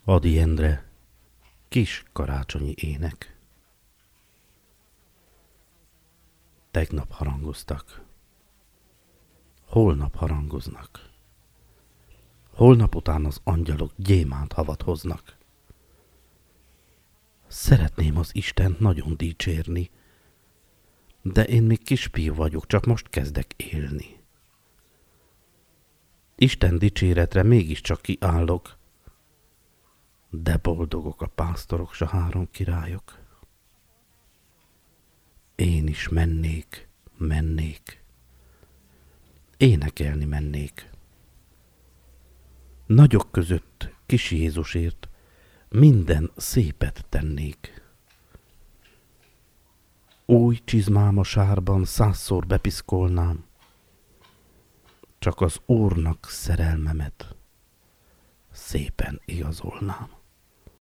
Ady Endre, kis karácsonyi ének. Tegnap harangoztak, holnap harangoznak, holnap után az angyalok gyémánt havat hoznak. Szeretném az Istent nagyon dicsérni, de én még kisfiú vagyok, csak most kezdek élni. Isten dicséretre mégiscsak kiállok, de boldogok a pásztorok s a három királyok. Én is mennék, énekelni mennék. Nagyok között kis Jézusért minden szépet tennék. Új csizmám a sárban 100-szor bepiszkolnám, csak az Úrnak szerelmemet szépen igazolnám.